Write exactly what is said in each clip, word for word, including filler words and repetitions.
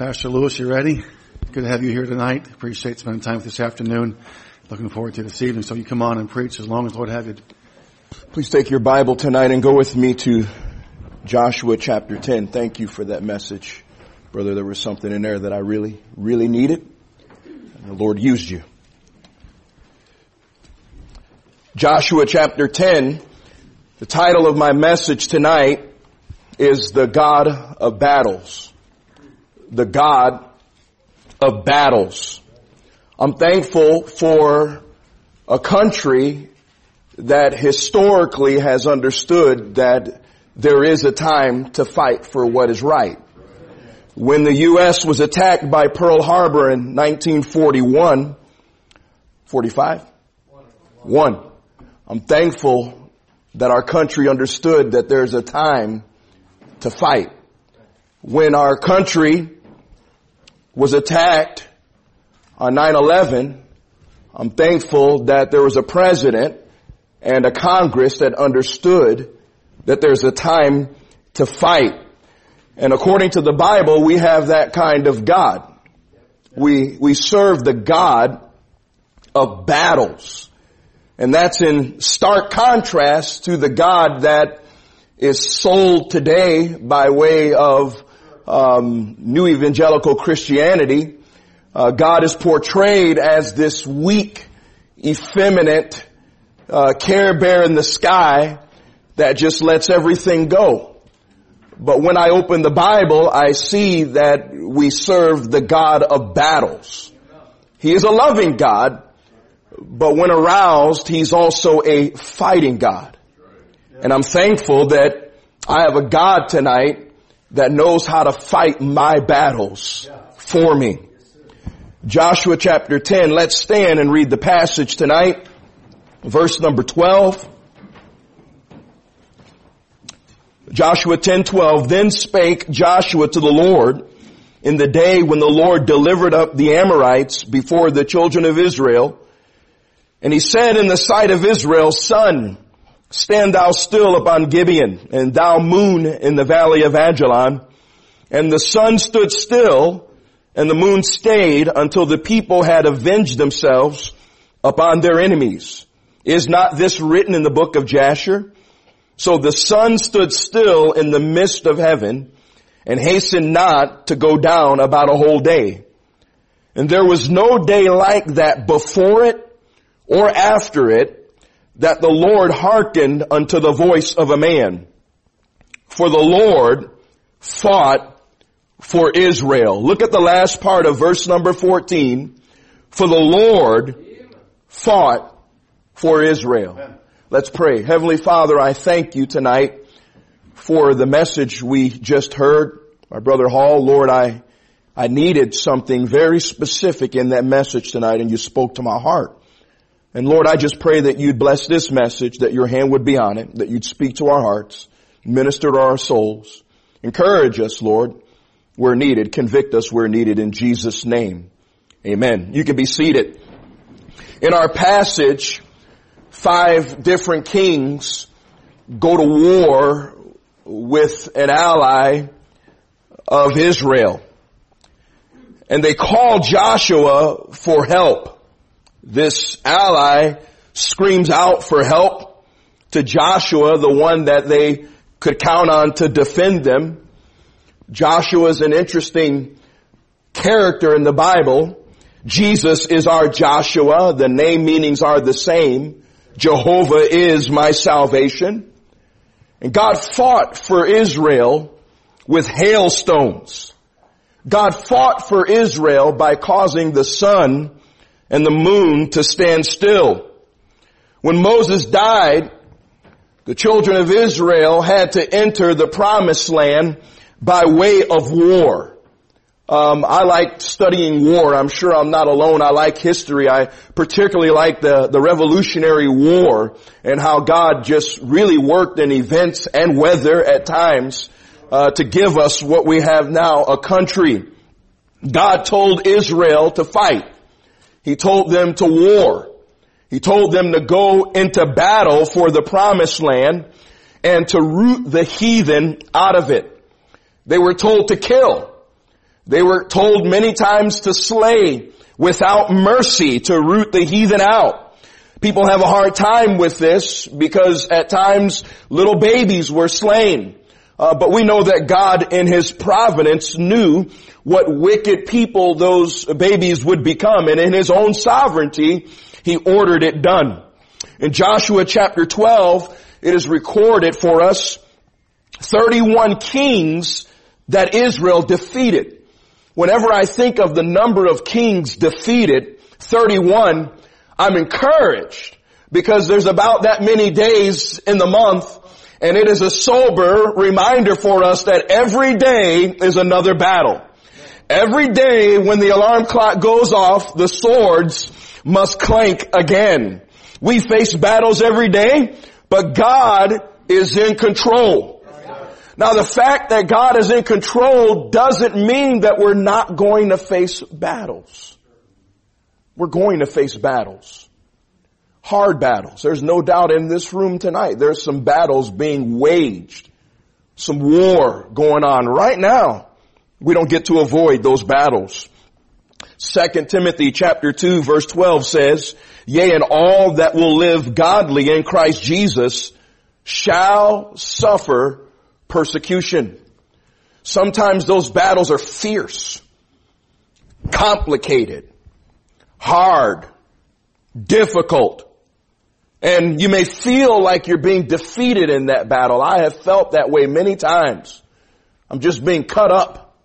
Pastor Lewis, you ready? Good to have you here tonight. Appreciate spending time with this afternoon. Looking forward to this evening. So you come on and preach as long as Lord have you. Please take your Bible tonight and go with me to Joshua chapter ten. Thank you for that message. Brother, there was something in there that I really, really needed. And the Lord used you. Joshua chapter ten. The title of my message tonight is The God of Battles. The God of Battles. I'm thankful for a country that historically has understood that there is a time to fight for what is right. When the U S was attacked by Pearl Harbor in nineteen forty-one, forty-five? One. I'm thankful that our country understood that there's a time to fight. When our country was attacked on nine eleven, I'm thankful that there was a president and a Congress that understood that there's a time to fight. And according to the Bible, we have that kind of God. We, we serve the God of battles. And that's in stark contrast to the God that is sold today by way of um, New Evangelical Christianity. Uh, God is portrayed as this weak, effeminate uh, Care Bear in the sky that just lets everything go. But when I open the Bible, I see that we serve the God of battles. He is a loving God, but when aroused, He's also a fighting God. And I'm thankful that I have a God tonight that knows how to fight my battles for me. Joshua chapter ten, let's stand and read the passage tonight. Verse number twelve. Joshua ten twelve. Then spake Joshua to the Lord in the day when the Lord delivered up the Amorites before the children of Israel. And he said in the sight of Israel, Sun, stand thou still upon Gibeon, and thou moon in the valley of Ajalon. And the sun stood still, and the moon stayed until the people had avenged themselves upon their enemies. Is not this written in the book of Jasher? So the sun stood still in the midst of heaven, and hastened not to go down about a whole day. And there was no day like that before it or after it, that the Lord hearkened unto the voice of a man. For the Lord fought for Israel. Look at the last part of verse number fourteen. For the Lord fought for Israel. Amen. Let's pray. Heavenly Father, I thank you tonight for the message we just heard. My brother Hall, Lord, I, I needed something very specific in that message tonight, and you spoke to my heart. And Lord, I just pray that you'd bless this message, that your hand would be on it, that you'd speak to our hearts, minister to our souls. Encourage us, Lord, where needed. Convict us where needed, in Jesus' name. Amen. You can be seated. In our passage, five different kings go to war with an ally of Israel. And they call Joshua for help. This ally screams out for help to Joshua, the one that they could count on to defend them. Joshua is an interesting character in the Bible. Jesus is our Joshua. The name meanings are the same. Jehovah is my salvation. And God fought for Israel with hailstones. God fought for Israel by causing the sun and the moon to stand still. When Moses died, the children of Israel had to enter the promised land by way of war. Um, I like studying war. I'm sure I'm not alone. I like history. I particularly like the, the Revolutionary War and how God just really worked in events and weather at times uh, to give us what we have now, a country. God told Israel to fight. He told them to war. He told them to go into battle for the promised land and to root the heathen out of it. They were told to kill. They were told many times to slay without mercy, to root the heathen out. People have a hard time with this because at times little babies were slain. Uh, but we know that God in His providence knew what wicked people those babies would become. And in His own sovereignty, He ordered it done. In Joshua chapter twelve, it is recorded for us thirty-one kings that Israel defeated. Whenever I think of the number of kings defeated, thirty-one, I'm encouraged because there's about that many days in the month, and it is a sober reminder for us that every day is another battle. Every day when the alarm clock goes off, the swords must clank again. We face battles every day, but God is in control. Now, the fact that God is in control doesn't mean that we're not going to face battles. We're going to face battles. Hard battles. There's no doubt in this room tonight, there's some battles being waged. Some war going on right now. We don't get to avoid those battles. Second Timothy chapter two verse twelve says, "Yea, and all that will live godly in Christ Jesus shall suffer persecution." Sometimes those battles are fierce, complicated, hard, difficult. And you may feel like you're being defeated in that battle. I have felt that way many times. I'm just being cut up,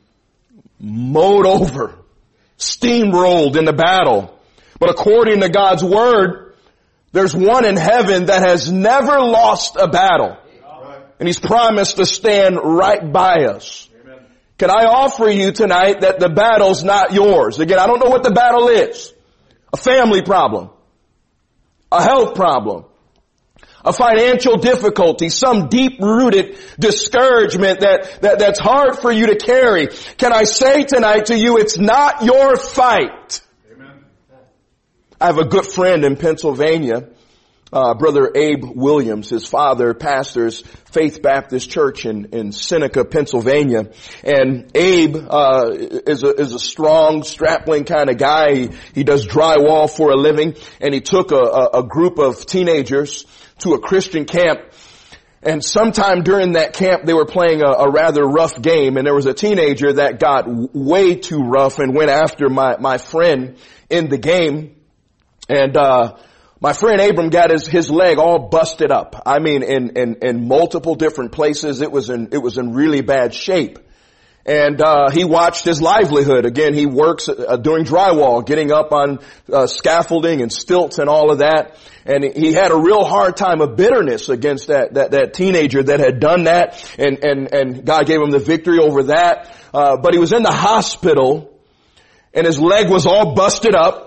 mowed over, steamrolled in the battle. But according to God's word, there's one in heaven that has never lost a battle. And He's promised to stand right by us. Amen. Can I offer you tonight that the battle's not yours? Again, I don't know what the battle is. A family problem. A health problem. A financial difficulty. Some deep-rooted discouragement that, that, that's hard for you to carry. Can I say tonight to you, it's not your fight. Amen. I have a good friend in Pennsylvania. Uh, Brother Abe Williams, his father pastors Faith Baptist Church in, in Seneca, Pennsylvania. And Abe, uh, is a, is a strong, strapling kind of guy. He, he does drywall for a living. And he took a, a, a group of teenagers to a Christian camp. And sometime during that camp, they were playing a, a rather rough game. And there was a teenager that got w- way too rough and went after my, my friend in the game. And, uh, my friend Abram got his, his leg all busted up. I mean, in, in, in multiple different places. It was in, it was in really bad shape. And, uh, he watched his livelihood. Again, he works uh, doing drywall, getting up on, uh, scaffolding and stilts and all of that. And he had a real hard time of bitterness against that, that, that teenager that had done that. And, and, and God gave him the victory over that. Uh, but he was in the hospital and his leg was all busted up.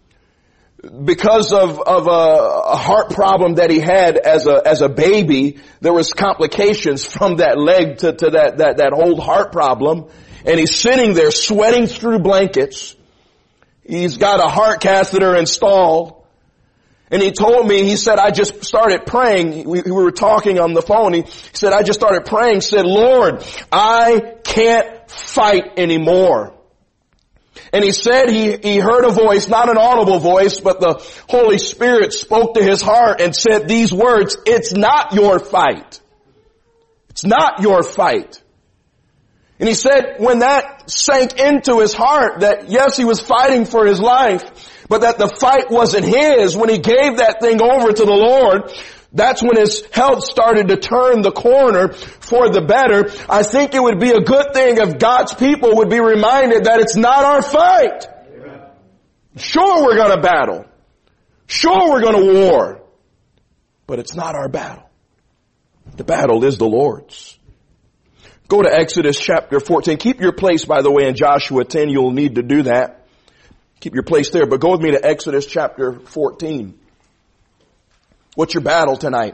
Because of, of a, a heart problem that he had as a, as a baby, there was complications from that leg to, to that, that, that whole heart problem. And he's sitting there sweating through blankets. He's got a heart catheter installed. And he told me, he said, I just started praying. We, we were talking on the phone. He said, I just started praying, said, Lord, I can't fight anymore. And he said he, he heard a voice, not an audible voice, but the Holy Spirit spoke to his heart and said these words, it's not your fight. It's not your fight. And he said when that sank into his heart that yes, he was fighting for his life, but that the fight wasn't his, when he gave that thing over to the Lord, that's when his health started to turn the corner for the better. I think it would be a good thing if God's people would be reminded that it's not our fight. Amen. Sure, we're going to battle. Sure, we're going to war. But it's not our battle. The battle is the Lord's. Go to Exodus chapter fourteen. Keep your place, by the way, in Joshua ten. You'll need to do that. Keep your place there. But go with me to Exodus chapter fourteen. What's your battle tonight?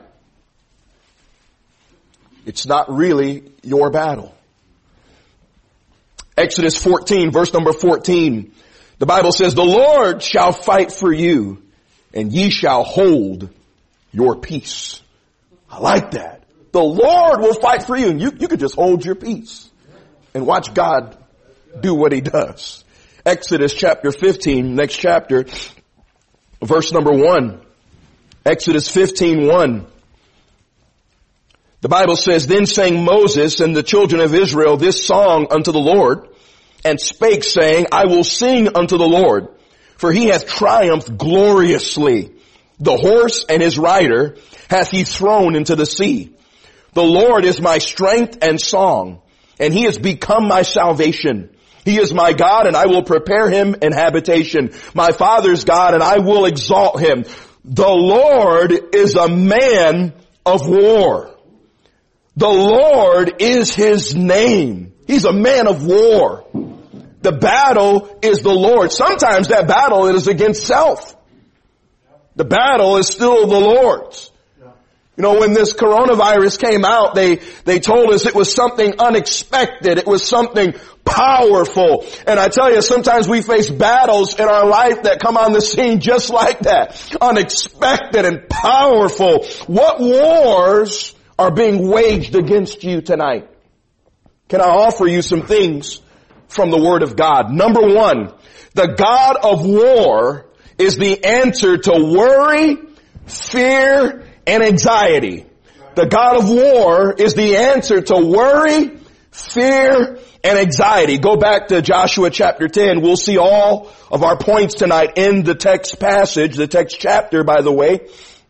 It's not really your battle. Exodus fourteen, verse number fourteen. The Bible says, the Lord shall fight for you, and ye shall hold your peace. I like that. The Lord will fight for you, and you, you could just hold your peace and watch God do what he does. Exodus chapter fifteen, next chapter, verse number one. Exodus fifteen, one. The Bible says, Then sang Moses and the children of Israel this song unto the Lord, and spake, saying, I will sing unto the Lord, for he hath triumphed gloriously. The horse and his rider hath he thrown into the sea. The Lord is my strength and song, and he has become my salvation. He is my God, and I will prepare him an habitation. My father's God, and I will exalt him. The Lord is a man of war. The Lord is his name. He's a man of war. The battle is the Lord. Sometimes that battle is against self. The battle is still the Lord's. You know, when this coronavirus came out, they, they told us it was something unexpected. It was something powerful. And I tell you, sometimes we face battles in our life that come on the scene just like that. Unexpected and powerful. What wars are being waged against you tonight? Can I offer you some things from the Word of God? Number one, the God of war is the answer to worry, fear, and anxiety. The God of war is the answer to worry, fear, and anxiety. Go back to Joshua chapter ten. We'll see all of our points tonight in the text passage, the text chapter, by the way.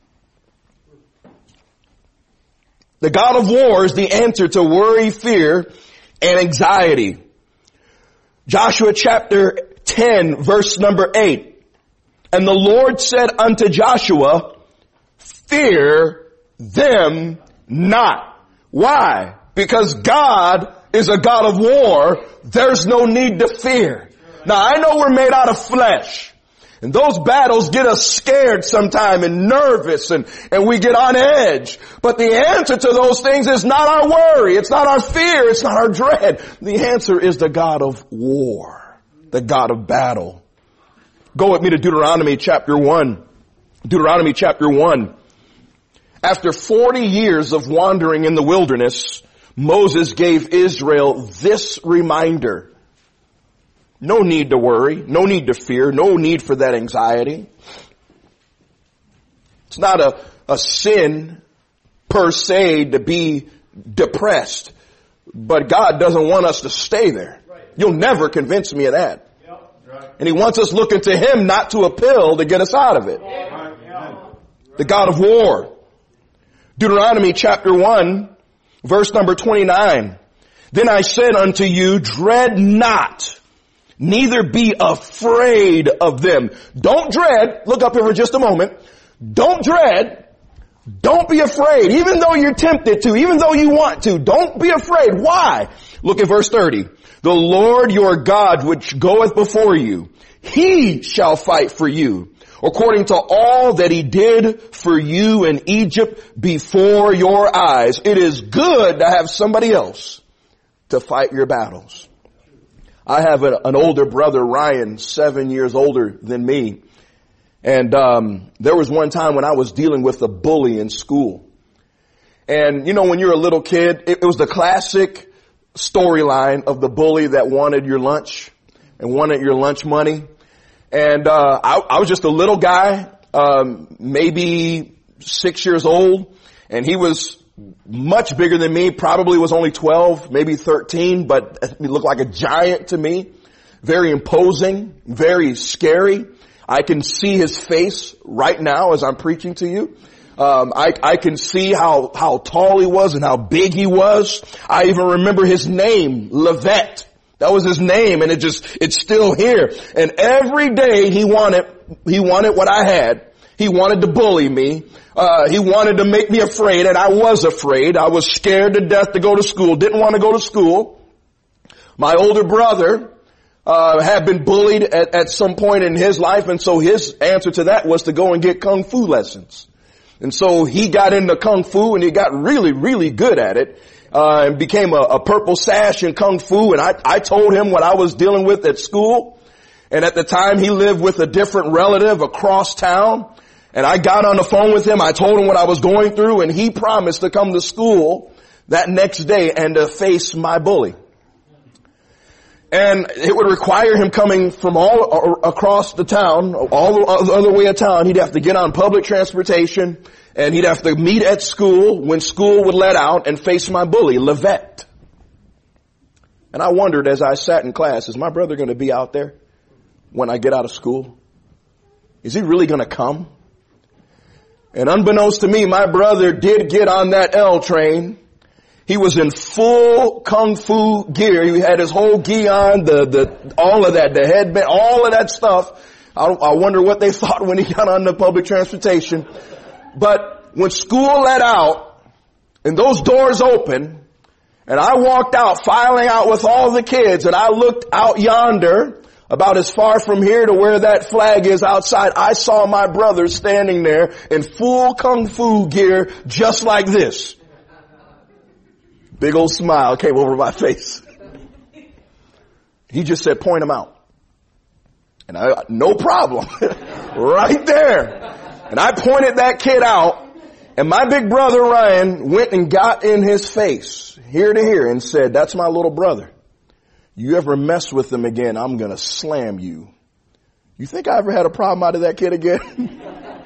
The God of war is the answer to worry, fear, and anxiety. Joshua chapter ten, verse number eight. And the Lord said unto Joshua, fear them not. Why? Because God is a God of war. There's no need to fear. Now I know we're made out of flesh. And those battles get us scared sometime and nervous and, and we get on edge. But the answer to those things is not our worry. It's not our fear. It's not our dread. The answer is the God of war, the God of battle. Go with me to Deuteronomy chapter one. Deuteronomy chapter one. After forty years of wandering in the wilderness, Moses gave Israel this reminder. No need to worry. No need to fear. No need for that anxiety. It's not a, a sin per se to be depressed. But God doesn't want us to stay there. You'll never convince me of that. And he wants us looking to him, not to a pill to get us out of it. The God of war. Deuteronomy chapter one, verse number twenty-nine. Then I said unto you, dread not, neither be afraid of them. Don't dread. Look up here for just a moment. Don't dread. Don't be afraid. Even though you're tempted to, even though you want to, don't be afraid. Why? Look at verse thirty. The Lord your God which goeth before you, he shall fight for you, according to all that he did for you in Egypt before your eyes. It is good to have somebody else to fight your battles. I have a, an older brother, Ryan, seven years older than me. And um there was one time when I was dealing with a bully in school. And you know, when you're a little kid, it, it was the classic storyline of the bully that wanted your lunch and wanted your lunch money. And uh I, I was just a little guy, um maybe six years old, and he was much bigger than me, probably was only twelve, maybe thirteen, but he looked like a giant to me. Very imposing, very scary. I can see his face right now as I'm preaching to you. Um, I, I can see how, how tall he was and how big he was. I even remember his name, Levette. That was his name, and it just, it's still here. And every day he wanted, he wanted what I had. He wanted to bully me. Uh, he wanted to make me afraid, and I was afraid. I was scared to death to go to school. Didn't want to go to school. My older brother, uh, had been bullied at, at some point in his life, and so his answer to that was to go and get kung fu lessons. And so he got into kung fu, and he got really, really good at it. Uh, and became a, a purple sash in kung fu. And I, I told him what I was dealing with at school. And at the time he lived with a different relative across town. And I got on the phone with him. I told him what I was going through, and he promised to come to school that next day and to face my bully. And it would require him coming from all across the town, all the other way of town. He'd have to get on public transportation, and he'd have to meet at school when school would let out and face my bully, Levette. And I wondered as I sat in class, is my brother going to be out there when I get out of school? Is he really going to come? And unbeknownst to me, my brother did get on that L train. He was in full kung fu gear. He had his whole gi on, the, the, all of that, the headband, all of that stuff. I, I wonder what they thought when he got on the public transportation. But when school let out and those doors opened and I walked out, filing out with all the kids, and I looked out yonder about as far from here to where that flag is outside, I saw my brother standing there in full kung fu gear just like this. Big old smile came over my face. He just said, point him out. And I, no problem. Right there. And I pointed that kid out, and my big brother Ryan went and got in his face, ear to ear, and said, that's my little brother. You ever mess with him again, I'm going to slam you. You think I ever had a problem out of that kid again?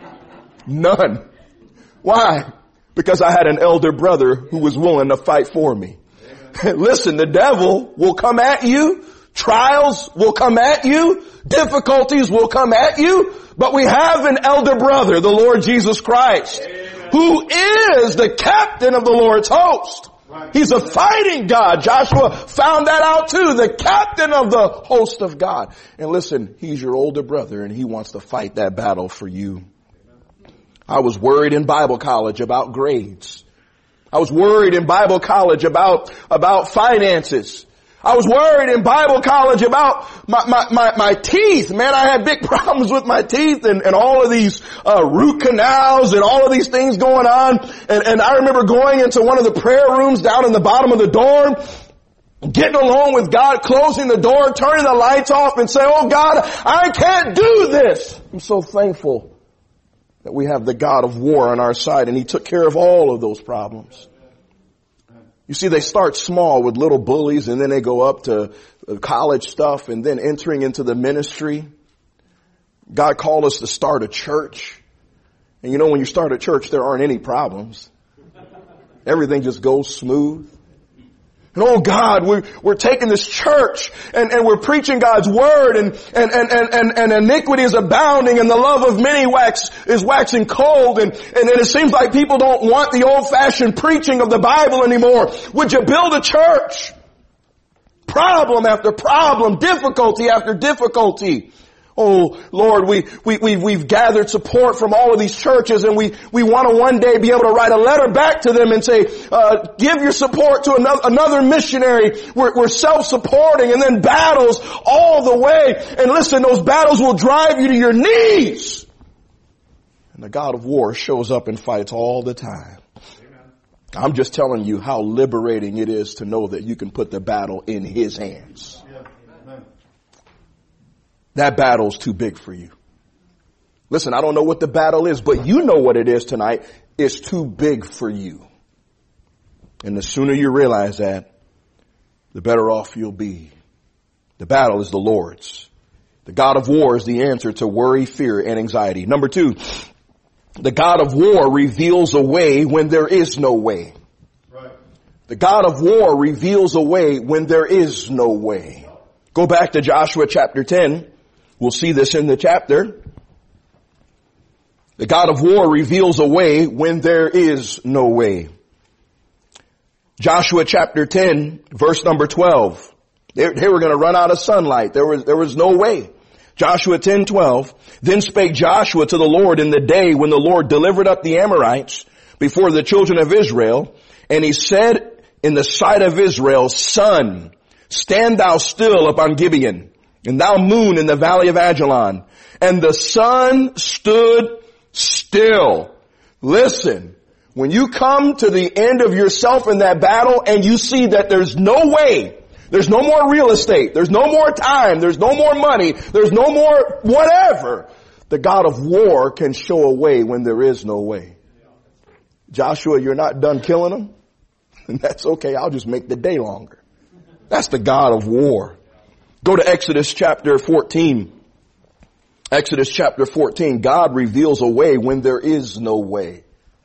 None. Why? Because I had an elder brother who was willing to fight for me. Listen, the devil will come at you. Trials will come at you. Difficulties will come at you. But we have an elder brother, the Lord Jesus Christ, Amen, who is the captain of the Lord's host. Right. He's a fighting God. Joshua found that out too. The captain of the host of God. And listen, he's your older brother and he wants to fight that battle for you. I was worried in Bible college about grades. I was worried in Bible college about, about finances. I was worried in Bible college about my, my, my, my teeth. Man, I had big problems with my teeth and, and all of these, uh, root canals and all of these things going on. And, and I remember going into one of the prayer rooms down in the bottom of the dorm, getting along with God, closing the door, turning the lights off and saying, oh God, I can't do this. I'm so thankful that we have the God of war on our side, and he took care of all of those problems. You see, they start small with little bullies, and then they go up to college stuff, and then entering into the ministry. God called us to start a church. And you know, when you start a church, there aren't any problems. Everything just goes smooth. And oh God, we're, we're taking this church and, and we're preaching God's word, and, and, and, and, and iniquity is abounding, and the love of many wax, is waxing cold, and, and it seems like people don't want the old fashioned preaching of the Bible anymore. Would you build a church? Problem after problem, difficulty after difficulty. Oh Lord, we, we, we, we've gathered support from all of these churches, and we, we want to one day be able to write a letter back to them and say, uh, give your support to another, another missionary. We're, we're self-supporting, and then battles all the way. And listen, those battles will drive you to your knees. And the God of war shows up and fights all the time. Amen. I'm just telling you how liberating it is to know that you can put the battle in his hands. That battle's too big for you. Listen, I don't know what the battle is, but you know what it is tonight. It's too big for you. And the sooner you realize that, the better off you'll be. The battle is the Lord's. The God of war is the answer to worry, fear, and anxiety. Number two, the God of war reveals a way when there is no way. Right. The God of war reveals a way when there is no way. Go back to Joshua chapter ten. We'll see this in the chapter. The God of war reveals a way when there is no way. Joshua chapter ten, verse number twelve. They, they were going to run out of sunlight. There was, there was no way. Joshua ten twelve. Then spake Joshua to the Lord in the day when the Lord delivered up the Amorites before the children of Israel. And he said in the sight of Israel, Sun, stand thou still upon Gibeon, and thou moon in the valley of Ajalon. And the sun stood still. Listen, when you come to the end of yourself in that battle and you see that there's no way, there's no more real estate, there's no more time, there's no more money, there's no more whatever, the God of war can show a way when there is no way. Joshua, you're not done killing them? And that's okay. I'll just make the day longer. That's the God of war. Go to Exodus chapter fourteen. Exodus chapter fourteen. God reveals a way when there is no way.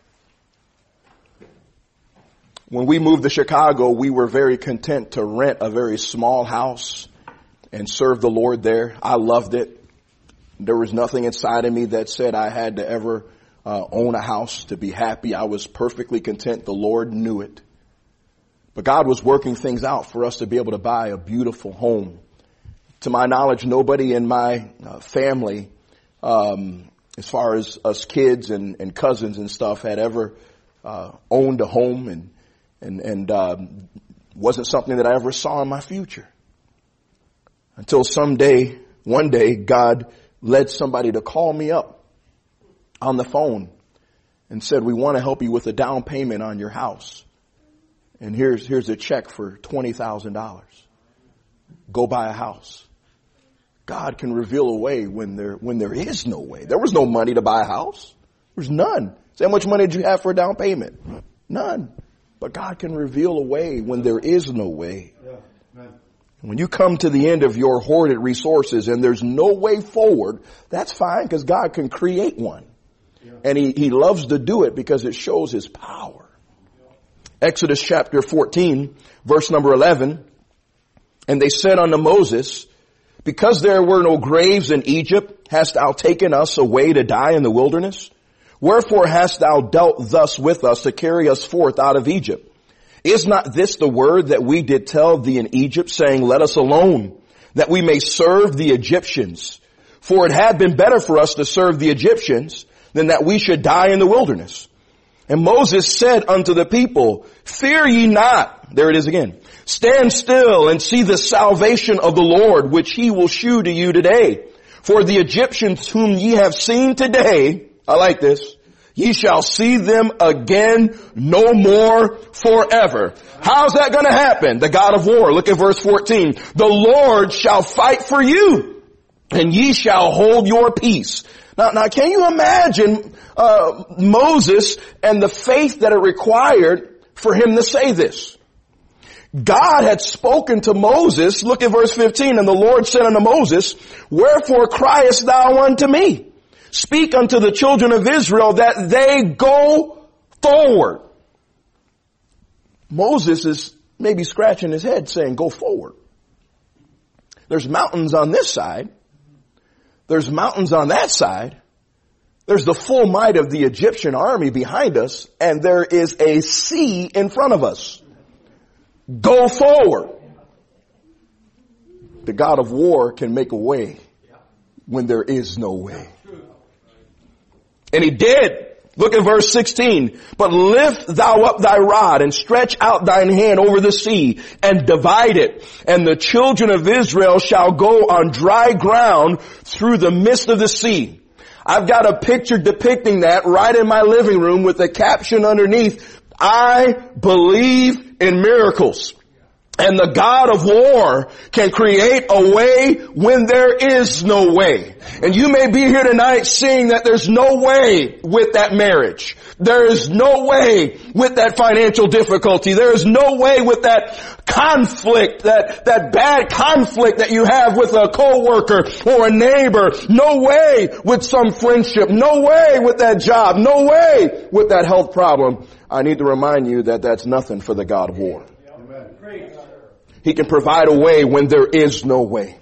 When we moved to Chicago, we were very content to rent a very small house and serve the Lord there. I loved it. There was nothing inside of me that said I had to ever uh, own a house to be happy. I was perfectly content. The Lord knew it. But God was working things out for us to be able to buy a beautiful home. To my knowledge, nobody in my uh, family, um, as far as us kids and, and cousins and stuff, had ever uh, owned a home, and and and um, wasn't something that I ever saw in my future. Until someday, one day, God led somebody to call me up on the phone and said, "We want to help you with a down payment on your house. And here's here's a check for twenty thousand dollars. Go buy a house." God can reveal a way when there when there is no way. There was no money to buy a house. There's none. So how much money did you have for a down payment? None. But God can reveal a way when there is no way. Yeah. When you come to the end of your hoarded resources and there's no way forward, that's fine, because God can create one. Yeah. And he, he loves to do it because it shows his power. Yeah. Exodus chapter fourteen, verse number eleven. And they said unto Moses, "Because there were no graves in Egypt, hast thou taken us away to die in the wilderness? Wherefore hast thou dealt thus with us to carry us forth out of Egypt? Is not this the word that we did tell thee in Egypt, saying, Let us alone, that we may serve the Egyptians? For it had been better for us to serve the Egyptians than that we should die in the wilderness." And Moses said unto the people, "Fear ye not." There it is again. "Stand still and see the salvation of the Lord, which he will shew to you today. For the Egyptians whom ye have seen today," I like this, "ye shall see them again no more forever." How's that going to happen? The God of war. Look at verse fourteen. "The Lord shall fight for you, and ye shall hold your peace." Now, now, can you imagine uh, Moses and the faith that it required for him to say this? God had spoken to Moses. Look at verse fifteen. "And the Lord said unto Moses, Wherefore criest thou unto me? Speak unto the children of Israel that they go forward." Moses is maybe scratching his head saying, go forward. There's mountains on this side. There's mountains on that side. There's the full might of the Egyptian army behind us, and there is a sea in front of us. Go forward. The God of war can make a way when there is no way. And he did. Look at verse sixteen. "But lift thou up thy rod and stretch out thine hand over the sea and divide it. And the children of Israel shall go on dry ground through the midst of the sea." I've got a picture depicting that right in my living room with a caption underneath, "I believe in miracles." And the God of war can create a way when there is no way. And you may be here tonight seeing that there's no way with that marriage. There is no way with that financial difficulty. There is no way with that conflict, that, that bad conflict that you have with a coworker or a neighbor. No way with some friendship. No way with that job. No way with that health problem. I need to remind you that that's nothing for the God of war. He can provide a way when there is no way.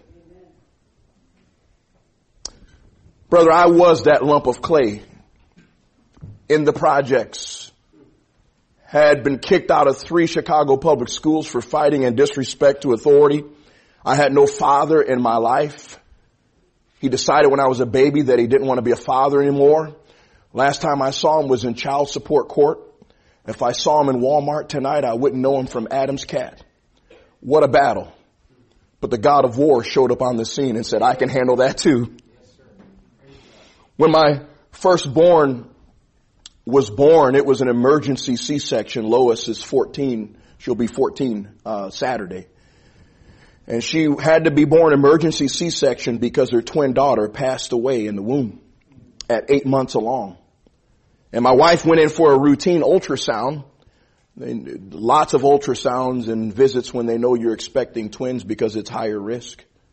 Brother, I was that lump of clay in the projects. Had been kicked out of three Chicago public schools for fighting and disrespect to authority. I had no father in my life. He decided when I was a baby that he didn't want to be a father anymore. Last time I saw him was in child support court. If I saw him in Walmart tonight, I wouldn't know him from Adam's cat. What a battle. But the God of war showed up on the scene and said, I can handle that too. When my firstborn was born, it was an emergency C-section. Lois is fourteen. She'll be fourteen uh, Saturday. And she had to be born emergency C-section because her twin daughter passed away in the womb at eight months along. And my wife went in for a routine ultrasound. Lots of ultrasounds and visits when they know you're expecting twins because it's higher risk.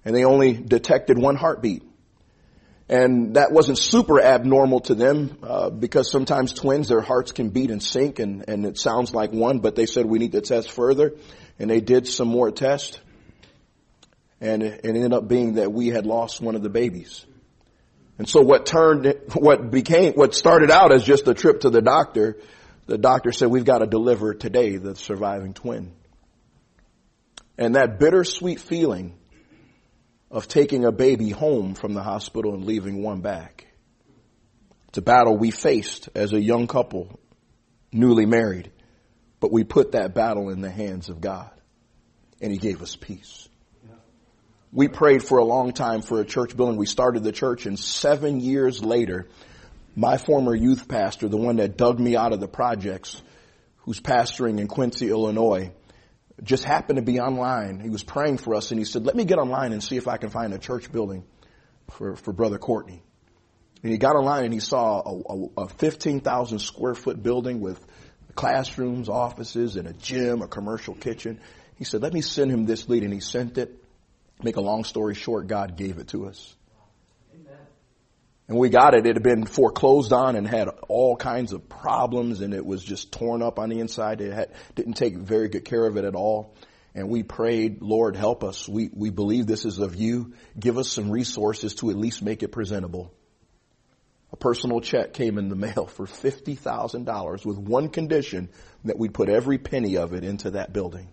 and they only detected one heartbeat. And that wasn't super abnormal to them, uh, because sometimes twins, their hearts can beat in sync, and, and it sounds like one, but they said we need to test further. And they did some more tests. And it, it ended up being that we had lost one of the babies. And so what turned, what became, what started out as just a trip to the doctor, the doctor said, we've got to deliver today the surviving twin. And that bittersweet feeling of taking a baby home from the hospital and leaving one back. It's a battle we faced as a young couple, newly married, but we put that battle in the hands of God, and He gave us peace. We prayed for a long time for a church building. We started the church, and seven years later, my former youth pastor, the one that dug me out of the projects, who's pastoring in Quincy, Illinois, just happened to be online. He was praying for us, and he said, let me get online and see if I can find a church building for, for Brother Courtney. And he got online and he saw a, a, a fifteen thousand square foot building with classrooms, offices, and a gym, a commercial kitchen. He said, let me send him this lead, and he sent it. Make a long story short, God gave it to us. And we got it. It had been foreclosed on and had all kinds of problems, and it was just torn up on the inside. It had, didn't take very good care of it at all. And we prayed, Lord, help us. We, we believe this is of you. Give us some resources to at least make it presentable. A personal check came in the mail for fifty thousand dollars with one condition, that we'd put every penny of it into that building.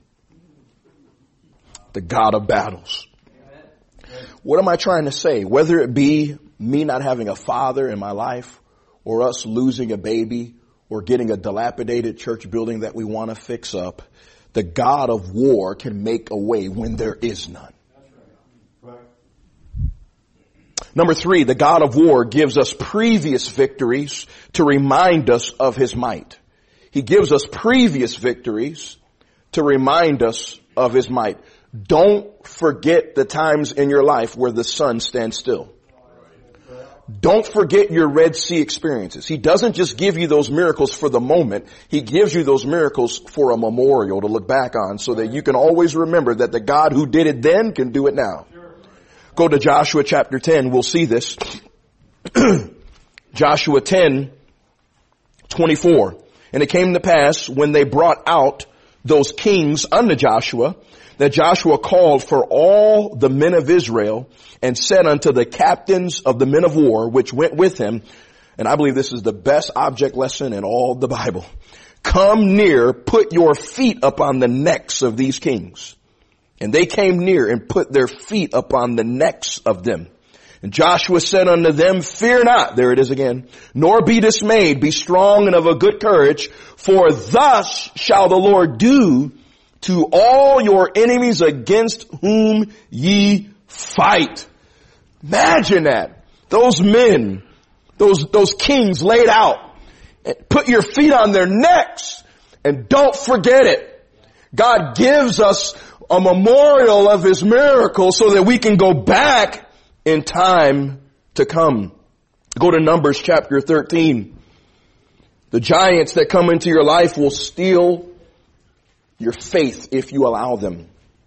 The God of battles. What am I trying to say? Whether it be me not having a father in my life, or us losing a baby, or getting a dilapidated church building that we want to fix up, the God of war can make a way when there is none. Right. Number three, the God of war gives us previous victories to remind us of His might. He gives us previous victories to remind us of His might. Don't forget the times in your life where the sun stands still. Don't forget your Red Sea experiences. He doesn't just give you those miracles for the moment. He gives you those miracles for a memorial to look back on, so that you can always remember that the God who did it then can do it now. Go to Joshua chapter ten. We'll see this. Joshua ten, twenty-four. And it came to pass when they brought out those kings unto Joshua, that Joshua called for all the men of Israel and said unto the captains of the men of war which went with him, and I believe this is the best object lesson in all the Bible, come near, put your feet upon the necks of these kings. And they came near and put their feet upon the necks of them. And Joshua said unto them, fear not, there it is again, nor be dismayed, be strong and of a good courage, for thus shall the Lord do to all your enemies against whom ye fight. Imagine that. Those men, those, those kings laid out. Put your feet on their necks, and don't forget it. God gives us a memorial of His miracle so that we can go back in time to come. Go to Numbers chapter thirteen. The giants that come into your life will steal your faith if you allow them.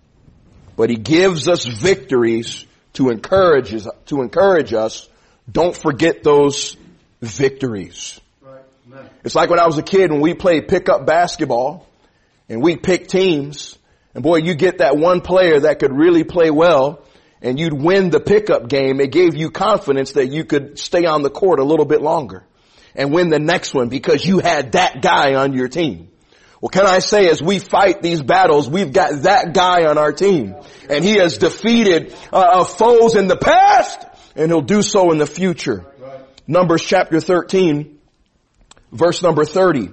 But He gives us victories to encourage us, to encourage us. Don't forget those victories. Right. It's like when I was a kid, when we played pickup basketball and we picked teams, and boy, you get that one player that could really play well, and you'd win the pickup game. It gave you confidence that you could stay on the court a little bit longer and win the next one because you had that guy on your team. Well, can I say, as we fight these battles, we've got that guy on our team, and he has defeated uh, foes in the past, and he'll do so in the future. Right. Numbers chapter thirteen, verse number thirty.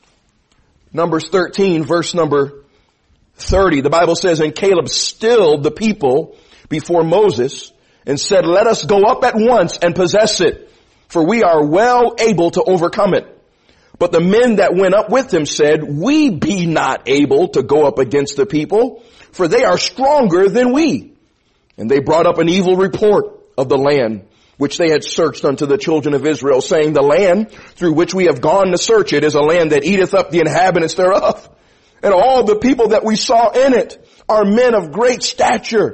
Numbers thirteen, verse number thirty. The Bible says, and Caleb stilled the people before Moses and said, let us go up at once and possess it, for we are well able to overcome it. But the men that went up with him said, we be not able to go up against the people, for they are stronger than we. And they brought up an evil report of the land which they had searched unto the children of Israel, saying, the land through which we have gone to search it is a land that eateth up the inhabitants thereof. And all the people that we saw in it are men of great stature.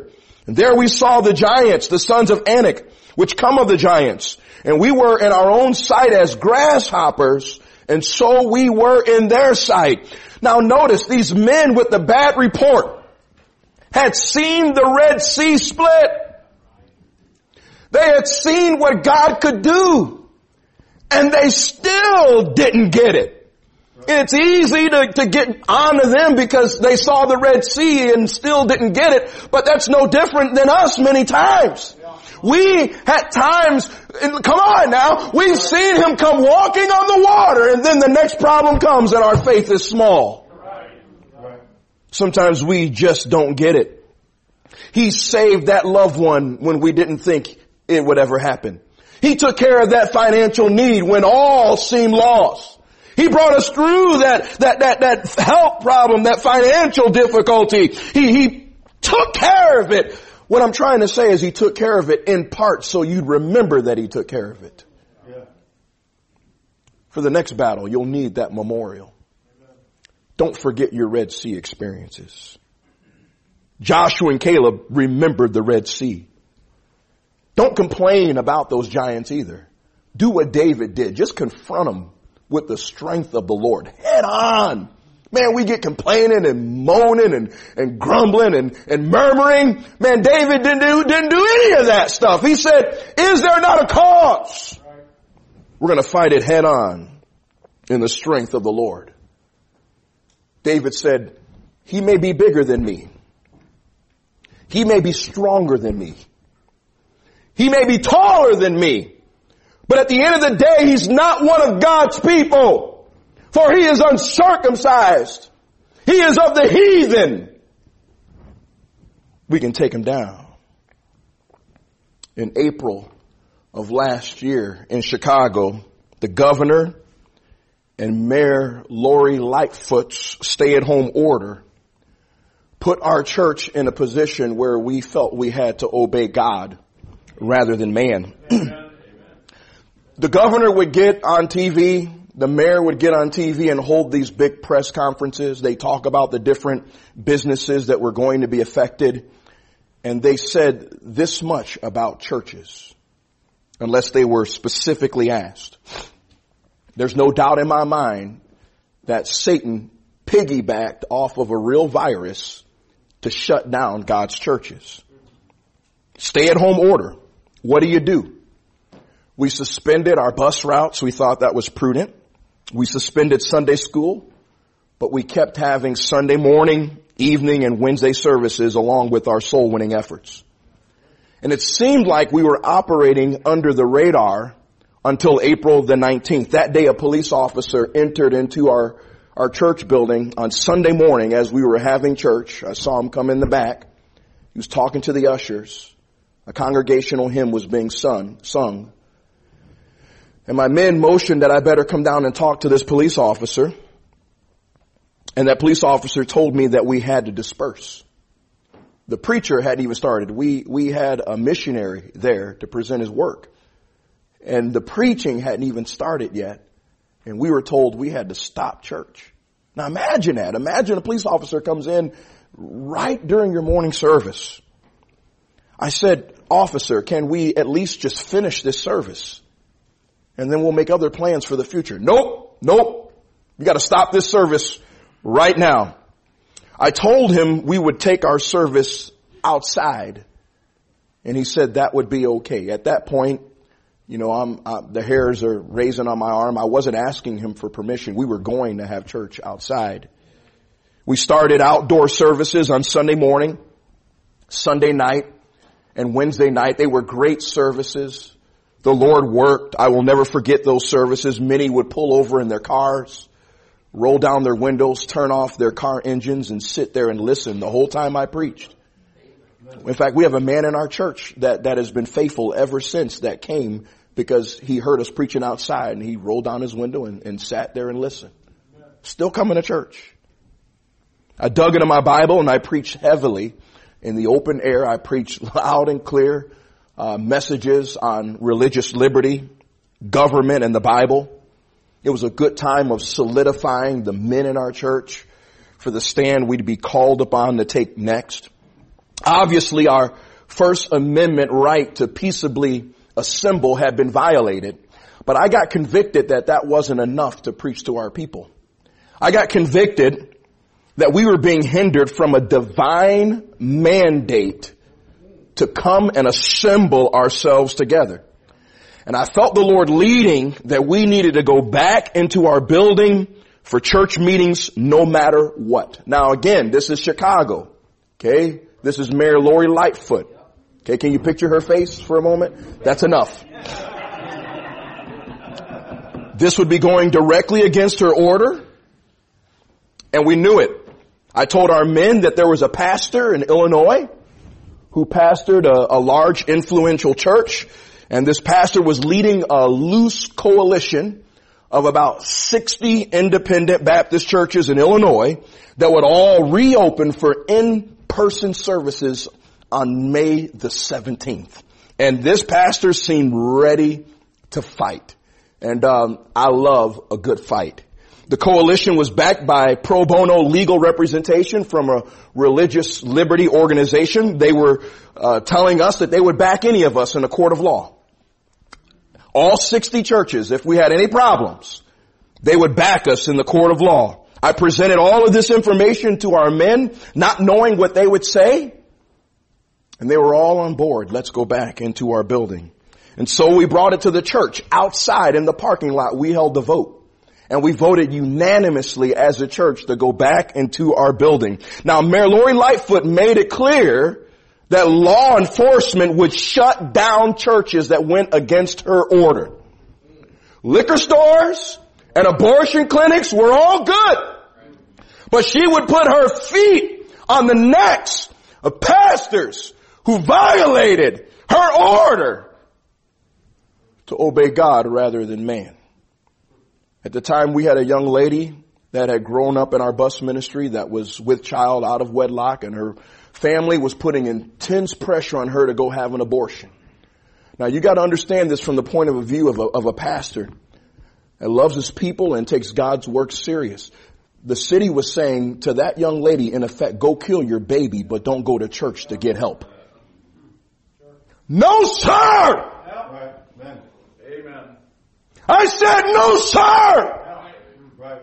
And there we saw the giants, the sons of Anak, which come of the giants. And we were in our own sight as grasshoppers, and so we were in their sight. Now notice, these men with the bad report had seen the Red Sea split. They had seen what God could do, and they still didn't get it. It's easy to, to get onto them because they saw the Red Sea and still didn't get it, but that's no different than us many times. We had times, come on now, we've seen him come walking on the water, and then the next problem comes and our faith is small. Sometimes we just don't get it. He saved that loved one when we didn't think it would ever happen. He took care of that financial need when all seemed lost. He brought us through that, that, that, that health problem, that financial difficulty. He, he took care of it. What I'm trying to say is he took care of it in part so you'd remember that he took care of it. Yeah. For the next battle, you'll need that memorial. Amen. Don't forget your Red Sea experiences. Joshua and Caleb remembered the Red Sea. Don't complain about those giants either. Do what David did. Just confront them with the strength of the Lord. Head on. Man, we get complaining and moaning and, and grumbling and, and murmuring. Man, David didn't do, didn't do any of that stuff. He said, is there not a cause? We're going to fight it head on in the strength of the Lord. David said, he may be bigger than me. He may be stronger than me. He may be taller than me. But at the end of the day, he's not one of God's people. For he is uncircumcised. He is of the heathen. We can take him down. In April of last year in Chicago, the governor and Mayor Lori Lightfoot's stay-at-home order put our church in a position where we felt we had to obey God rather than man. The governor would get on T V, the mayor would get on T V and hold these big press conferences. They talk about the different businesses that were going to be affected. And they said this much about churches, unless they were specifically asked. There's no doubt in my mind that Satan piggybacked off of a real virus to shut down God's churches. Stay-at-home order. What do you do? We suspended our bus routes. We thought that was prudent. We suspended Sunday school, but we kept having Sunday morning, evening, and Wednesday services along with our soul winning efforts. And it seemed like we were operating under the radar until April the nineteenth. That day a police officer entered into our, our church building on Sunday morning as we were having church. I saw him come in the back. He was talking to the ushers. A congregational hymn was being sung, sung. And my men motioned that I better come down and talk to this police officer. And that police officer told me that we had to disperse. The preacher hadn't even started. We, we had a missionary there to present his work. And the preaching hadn't even started yet. And we were told we had to stop church. Now imagine that. Imagine a police officer comes in right during your morning service. I said, officer, can we at least just finish this service? And then we'll make other plans for the future. Nope, nope. We got to stop this service right now. I told him we would take our service outside. And he said that would be okay. At that point, you know, I'm, uh, the hairs are raising on my arm. I wasn't asking him for permission. We were going to have church outside. We started outdoor services on Sunday morning, Sunday night, and Wednesday night. They were great services. The Lord worked. I will never forget those services. Many would pull over in their cars, roll down their windows, turn off their car engines, and sit there and listen the whole time I preached. In fact, we have a man in our church that, that has been faithful ever since that came because he heard us preaching outside and he rolled down his window and, and sat there and listened. Still coming to church. I dug into my Bible and I preached heavily in the open air. I preached loud and clear uh, messages on religious liberty, government, and the Bible. It was a good time of solidifying the men in our church for the stand we'd be called upon to take next. Obviously, our, First Amendment right to peaceably assemble had been violated. But I got convicted that that wasn't enough to preach to our people. I got convicted that we were being hindered from a divine mandate to come and assemble ourselves together. And I felt the Lord leading that we needed to go back into our building for church meetings no matter what. Now again, this is Chicago. Okay? This is Mayor Lori Lightfoot. Okay, can you picture her face for a moment? That's enough. This would be going directly against her order. And we knew it. I told our men that there was a pastor in Illinois who pastored a, a large influential church. And this pastor was leading a loose coalition of about sixty independent Baptist churches in Illinois that would all reopen for in-person services on May the seventeenth. And this pastor seemed ready to fight. And um, I love a good fight. The coalition was backed by pro bono legal representation from a religious liberty organization. They were uh, telling us that they would back any of us in a court of law. All sixty churches, if we had any problems, they would back us in the court of law. I presented all of this information to our men, not knowing what they would say. And they were all on board. Let's go back into our building. And so we brought it to the church outside in the parking lot. We held the vote. And we voted unanimously as a church to go back into our building. Now, Mayor Lori Lightfoot made it clear that law enforcement would shut down churches that went against her order. Liquor stores and abortion clinics were all good. But she would put her feet on the necks of pastors who violated her order to obey God rather than man. At the time, we had a young lady that had grown up in our bus ministry that was with child out of wedlock, and her family was putting intense pressure on her to go have an abortion. Now, you got to understand this from the point of view of a, of a pastor that loves his people and takes God's work serious. The city was saying to that young lady, in effect, go kill your baby, but don't go to church to get help. No, sir! Amen. I said, no, sir! Right.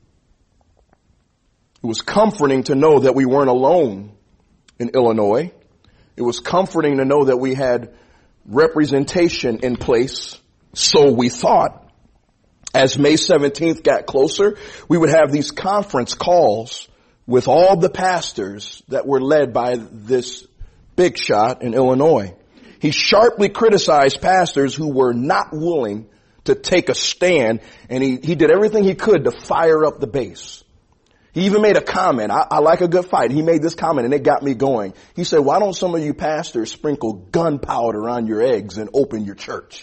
It was comforting to know that we weren't alone in Illinois. It was comforting to know that we had representation in place, so we thought. As May seventeenth got closer, we would have these conference calls with all the pastors that were led by this big shot in Illinois. He sharply criticized pastors who were not willing to take a stand, and he, he did everything he could to fire up the base. He even made a comment. I, I like a good fight. He made this comment, and it got me going. He said, why don't some of you pastors sprinkle gunpowder on your eggs and open your church?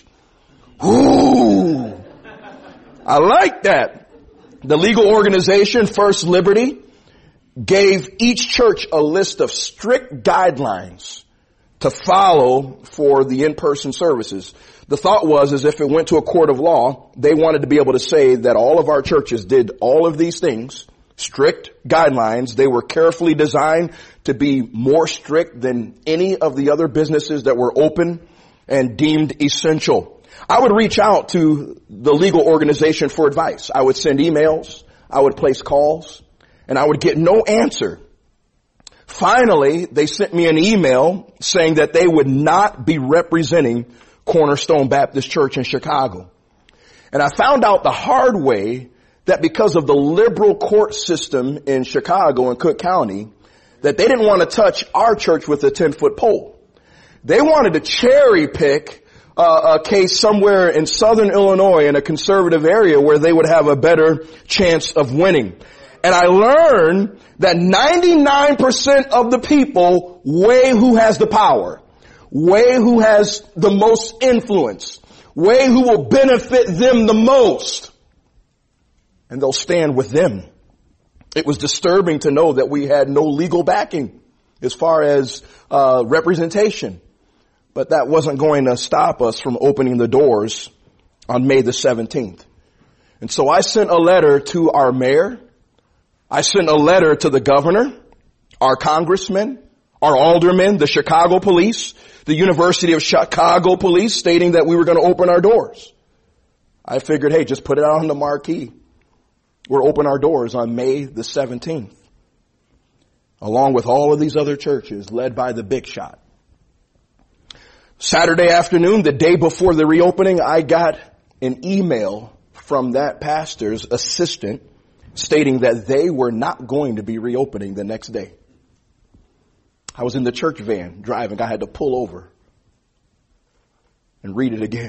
Ooh, I like that. The legal organization, First Liberty, gave each church a list of strict guidelines to follow for the in-person services. The thought was, as if it went to a court of law, they wanted to be able to say that all of our churches did all of these things, strict guidelines. They were carefully designed to be more strict than any of the other businesses that were open and deemed essential. I would reach out to the legal organization for advice. I would send emails. I would place calls, and I would get no answer. Finally, they sent me an email saying that they would not be representing Cornerstone Baptist Church in Chicago. And I found out the hard way that because of the liberal court system in Chicago and Cook County, that they didn't want to touch our church with a ten-foot pole. They wanted to cherry pick uh, a case somewhere in southern Illinois in a conservative area where they would have a better chance of winning. And I learned that ninety-nine percent of the people weigh who has the power, weigh who has the most influence, weigh who will benefit them the most, and they'll stand with them. It was disturbing to know that we had no legal backing as far as uh representation. But that wasn't going to stop us from opening the doors on May the seventeenth. And so I sent a letter to our mayor. I sent a letter to the governor, our congressmen, our aldermen, the Chicago police, the University of Chicago police stating that we were going to open our doors. I figured, hey, just put it out on the marquee. We'll open our doors on May the seventeenth. Along with all of these other churches led by the big shot. Saturday afternoon, the day before the reopening, I got an email from that pastor's assistant stating that they were not going to be reopening the next day. I was in the church van driving. I had to pull over and read it again.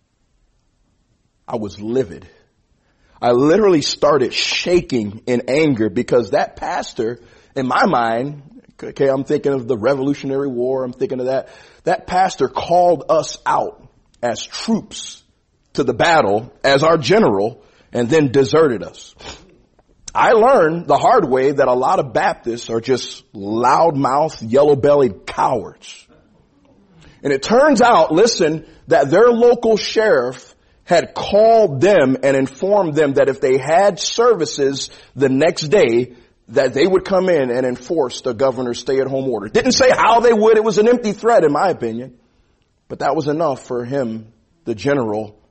I was livid. I literally started shaking in anger because that pastor, in my mind, okay, I'm thinking of the Revolutionary War. I'm thinking of that. That pastor called us out as troops to the battle as our general and then deserted us. I learned the hard way that a lot of Baptists are just loudmouth, yellow-bellied cowards. And it turns out, listen, that their local sheriff had called them and informed them that if they had services the next day, that they would come in and enforce the governor's stay-at-home order. Didn't say how they would. It was an empty threat, in my opinion. But that was enough for him, the general,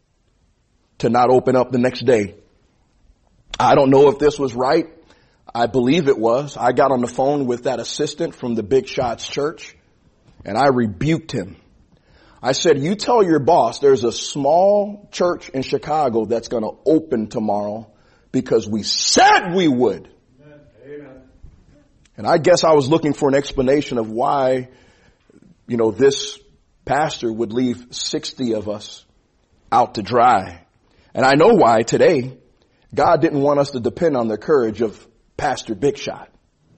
to not open up the next day. I don't know if this was right. I believe it was. I got on the phone with that assistant from the Big Shots church, and I rebuked him. I said, you tell your boss there's a small church in Chicago that's going to open tomorrow because we said we would. Amen. And I guess I was looking for an explanation of why, you know, this pastor would leave sixty of us out to dry. And I know why today. God didn't want us to depend on the courage of Pastor Big Shot.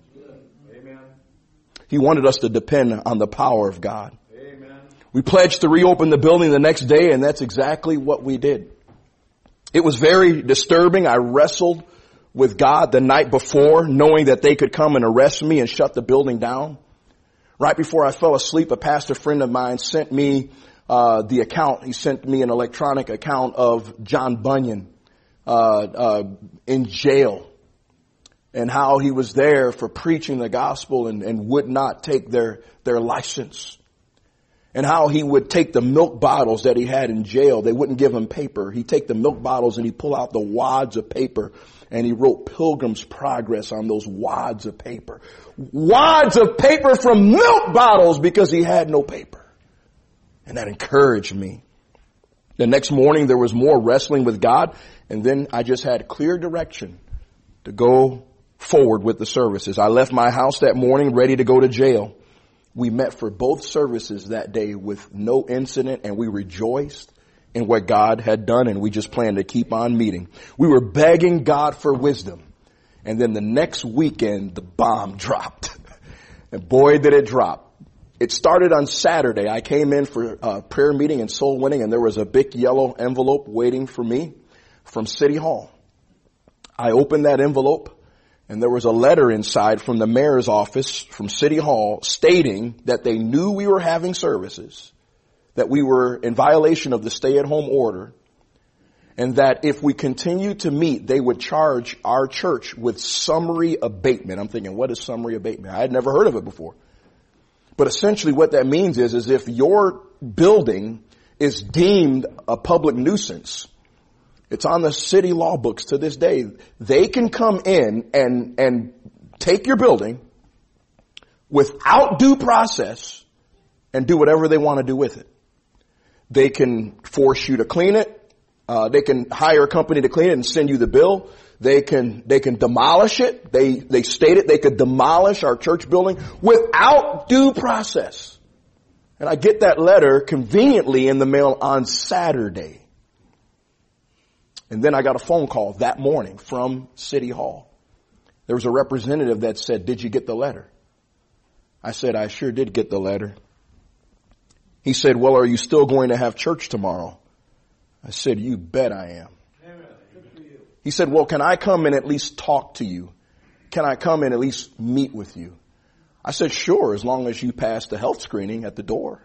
Amen. He wanted us to depend on the power of God. Amen. We pledged to reopen the building the next day, and that's exactly what we did. It was very disturbing. I wrestled with God the night before, knowing that they could come and arrest me and shut the building down. Right before I fell asleep, a pastor friend of mine sent me uh the account. He sent me an electronic account of John Bunyan Uh, uh, in jail, and how he was there for preaching the gospel and, and would not take their, their license, and how he would take the milk bottles that he had in jail. They wouldn't give him paper. He'd take the milk bottles and he'd pull out the wads of paper, and he wrote Pilgrim's Progress on those wads of paper. Wads of paper from milk bottles because he had no paper. And that encouraged me. The next morning there was more wrestling with God. And then I just had clear direction to go forward with the services. I left my house that morning ready to go to jail. We met for both services that day with no incident, and we rejoiced in what God had done, and we just planned to keep on meeting. We were begging God for wisdom. And then the next weekend, the bomb dropped. And boy, did it drop. It started on Saturday. I came in for a prayer meeting and soul winning, and there was a big yellow envelope waiting for me from City Hall. I opened that envelope, and there was a letter inside from the mayor's office from City Hall stating that they knew we were having services, that we were in violation of the stay-at-home order, and that if we continued to meet, they would charge our church with summary abatement. I'm thinking, what is summary abatement? I had never heard of it before. But essentially what that means is, is if your building is deemed a public nuisance, it's on the city law books to this day. They can come in and, and take your building without due process and do whatever they want to do with it. They can force you to clean it. Uh, they can hire a company to clean it and send you the bill. They can, they can demolish it. They, they stated they could demolish our church building without due process. And I get that letter conveniently in the mail on Saturday. And then I got a phone call that morning from City Hall. There was a representative that said, did you get the letter? I said, I sure did get the letter. He said, well, are you still going to have church tomorrow? I said, you bet I am. He said, well, can I come and at least talk to you? Can I come and at least meet with you? I said, sure, as long as you pass the health screening at the door.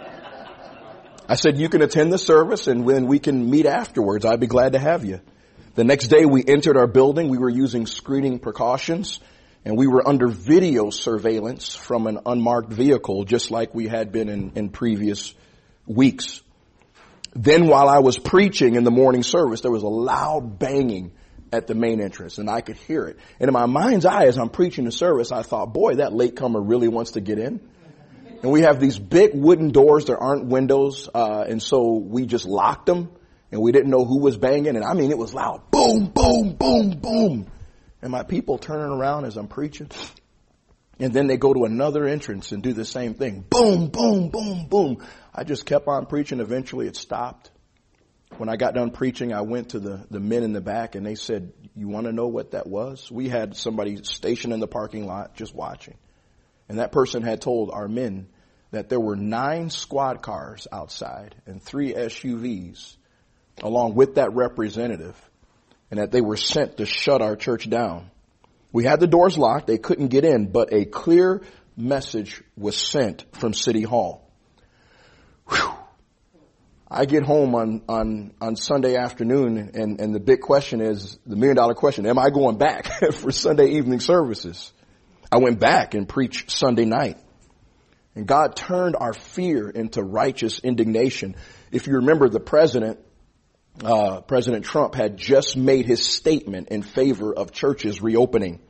I said, you can attend the service and then we can meet afterwards. I'd be glad to have you. The next day we entered our building. We were using screening precautions, and we were under video surveillance from an unmarked vehicle, just like we had been in, in previous weeks. Then while I was preaching in the morning service, there was a loud banging at the main entrance, and I could hear it. And in my mind's eye, as I'm preaching the service, I thought, boy, that latecomer really wants to get in. And we have these big wooden doors. There aren't windows. Uh, and so we just locked them, and we didn't know who was banging. And I mean, it was loud. Boom, boom, boom, boom. And my people turning around as I'm preaching. And then they go to another entrance and do the same thing. Boom, boom, boom, boom. I just kept on preaching. Eventually it stopped. When I got done preaching, I went to the, the men in the back, and they said, you want to know what that was? We had somebody stationed in the parking lot just watching. And that person had told our men that there were nine squad cars outside and three S U Vs along with that representative, and that they were sent to shut our church down. We had the doors locked. They couldn't get in, but a clear message was sent from City Hall. Whew. I get home on, on, on Sunday afternoon, and, and the big question is, the million dollar question, am I going back for Sunday evening services? I went back and preached Sunday night. And God turned our fear into righteous indignation. If you remember, the president, uh, President Trump had just made his statement in favor of churches reopening.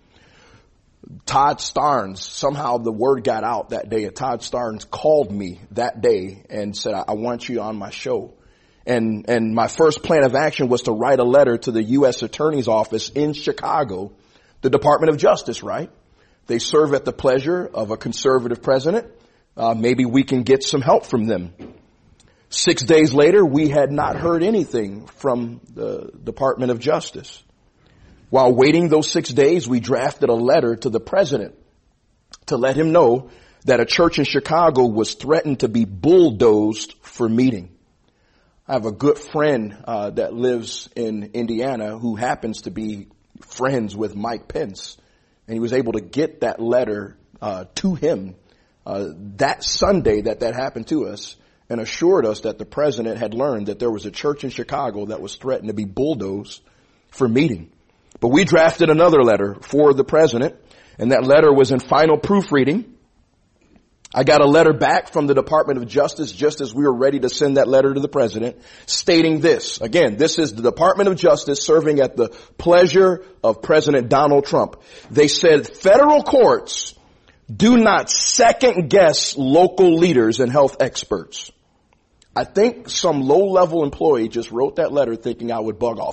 Todd Starnes, somehow the word got out that day. Todd Starnes called me that day and said, I, I want you on my show. And, and my first plan of action was to write a letter to the U S Attorney's Office in Chicago, the Department of Justice, right? They serve at the pleasure of a conservative president. Uh, maybe we can get some help from them. Six days later, we had not heard anything from the Department of Justice. While waiting those six days, we drafted a letter to the president to let him know that a church in Chicago was threatened to be bulldozed for meeting. I have a good friend uh, that lives in Indiana who happens to be friends with Mike Pence. And he was able to get that letter uh, to him uh, that Sunday that that happened to us, and assured us that the president had learned that there was a church in Chicago that was threatened to be bulldozed for meeting. But we drafted another letter for the president, and that letter was in final proofreading. I got a letter back from the Department of Justice just as we were ready to send that letter to the president, stating this. Again, this is the Department of Justice serving at the pleasure of President Donald Trump. They said federal courts do not second guess local leaders and health experts. I think some low-level employee just wrote that letter thinking I would bug off.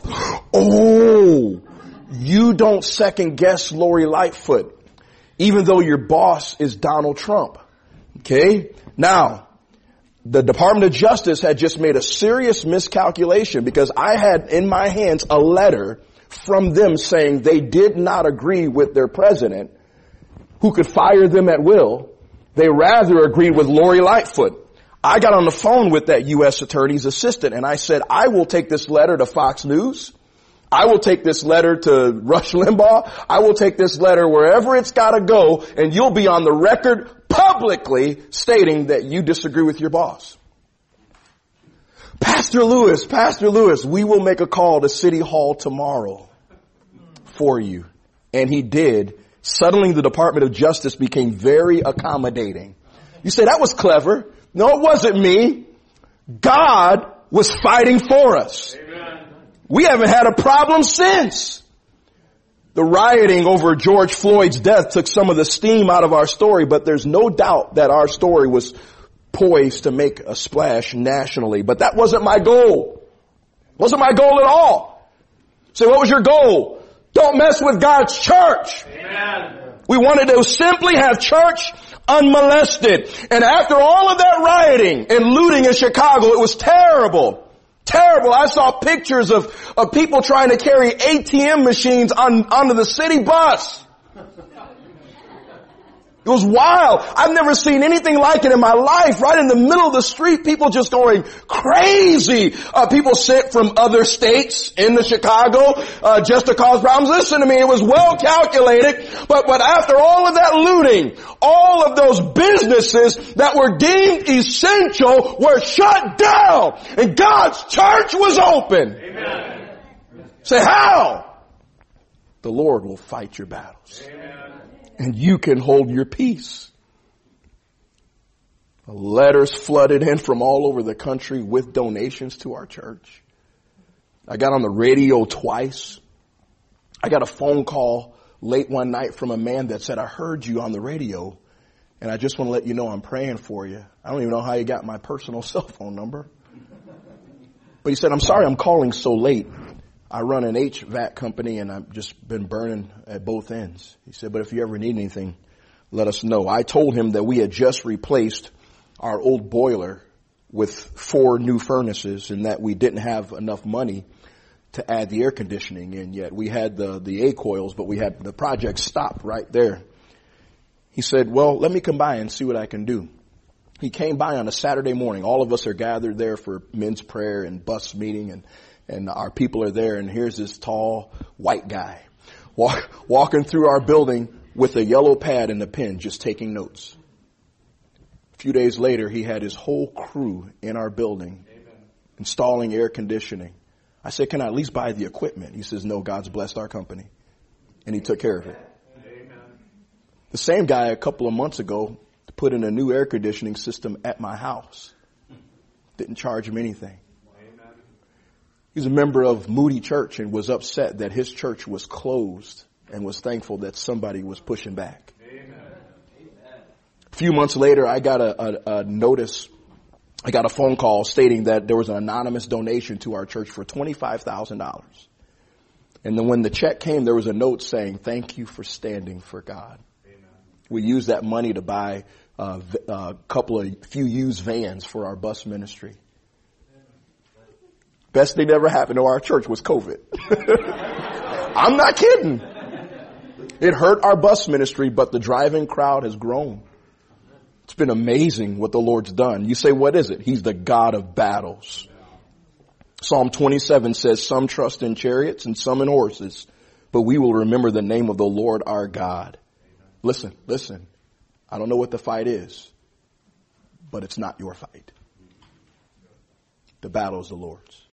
Oh, you don't second guess Lori Lightfoot, even though your boss is Donald Trump. Okay. Now, the Department of Justice had just made a serious miscalculation, because I had in my hands a letter from them saying they did not agree with their president, who could fire them at will. They rather agreed with Lori Lightfoot. I got on the phone with that U S attorney's assistant, and I said, I will take this letter to Fox News. I will take this letter to Rush Limbaugh. I will take this letter wherever it's got to go, and you'll be on the record publicly stating that you disagree with your boss. Pastor Lewis, Pastor Lewis, we will make a call to City Hall tomorrow for you. And he did. Suddenly the Department of Justice became very accommodating. You say, that was clever. No, it wasn't me. God was fighting for us. Amen. We haven't had a problem since. The rioting over George Floyd's death took some of the steam out of our story, but there's no doubt that our story was poised to make a splash nationally. But that wasn't my goal. Wasn't my goal at all. So what was your goal? Don't mess with God's church. Amen. We wanted to simply have church unmolested. And after all of that rioting and looting in Chicago, it was terrible. Terrible. I saw pictures of, of people trying to carry A T M machines on, onto the city bus. It was wild. I've never seen anything like it in my life. Right in the middle of the street, people just going crazy. Uh, people sent from other states into Chicago uh, just to cause problems. Listen to me, it was well calculated. But, but after all of that looting, all of those businesses that were deemed essential were shut down. And God's church was open. Amen. Say, how? The Lord will fight your battles. Amen. And you can hold your peace. Letters flooded in from all over the country with donations to our church. I got on the radio twice. I got a phone call late one night from a man that said, I heard you on the radio, and I just want to let you know I'm praying for you. I don't even know how you got my personal cell phone number. But he said, I'm sorry I'm calling so late. I run an H V A C company, and I've just been burning at both ends. He said, but if you ever need anything, let us know. I told him that we had just replaced our old boiler with four new furnaces and that we didn't have enough money to add the air conditioning in yet. We had the, the A coils, but we had the project stopped right there. He said, well, let me come by and see what I can do. He came by on a Saturday morning. All of us are gathered there for men's prayer and bus meeting, and, and our people are there. And here's this tall white guy walk, walking through our building with a yellow pad and a pen, just taking notes. A few days later, he had his whole crew in our building, Amen, installing air conditioning. I said, can I at least buy the equipment? He says, no, God's blessed our company. And he took care of it. Amen. The same guy a couple of months ago put in a new air conditioning system at my house. Didn't charge him anything. Amen. He's a member of Moody Church and was upset that his church was closed and was thankful that somebody was pushing back. A few months later, I got a, a, a notice, I got a phone call stating that there was an anonymous donation to our church for twenty-five thousand dollars. And then when the check came, there was a note saying, thank you for standing for God. Amen. We used that money to buy a, a couple of few used vans for our bus ministry. Best thing that ever happened to our church was COVID. I'm not kidding. It hurt our bus ministry, but the driving crowd has grown. It's been amazing what the Lord's done. You say, what is it? He's the God of battles. Psalm twenty-seven says, some trust in chariots and some in horses, but we will remember the name of the Lord our God. Listen, listen. I don't know what the fight is, but it's not your fight. The battle is the Lord's.